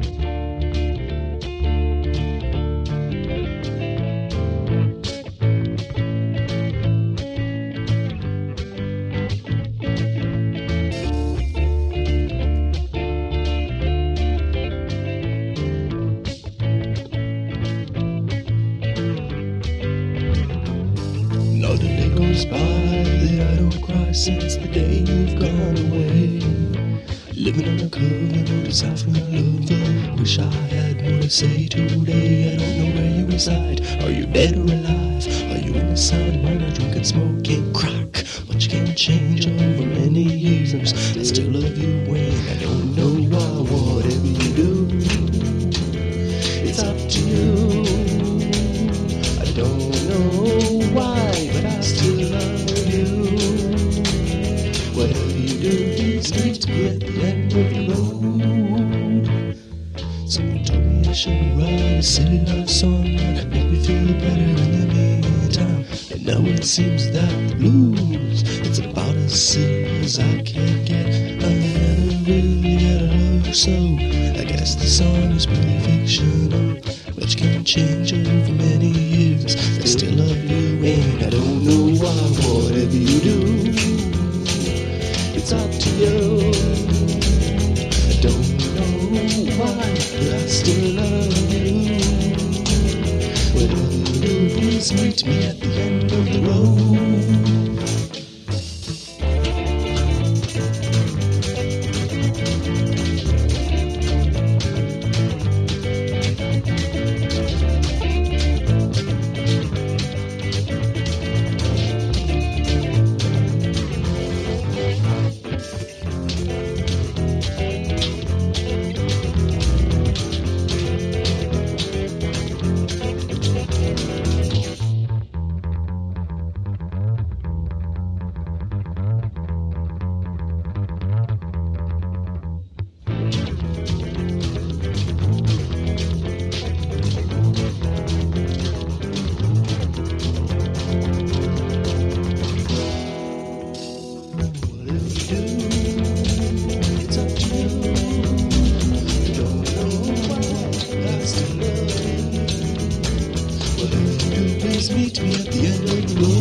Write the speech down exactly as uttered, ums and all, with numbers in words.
Not a day goes by that I don't cry since the day you've gone away. Living on a cover, no desire for a lover. Wish I had more to say today. I don't know where you reside. Are you dead or alive? Are you in the sun when I drink and smoking crack? But you can't change over many years. I still love you when I don't know why. Whatever you do, it's up to you. I don't know why, but I still love you. Whatever you do, please meet me at the end of the road. Someone told me I should write a silly love song, make me feel better in the meantime. And now it seems that the blues, it's about as silly as I can get. I never really get a love, so I guess the song is pretty fictional. But you can't change over many years. I still love you and I don't know why. Whatever you do, it's up to you. I don't know why, but I still love you. Whatever you do, please meet me at the end of the road. Please meet me at the end of the road.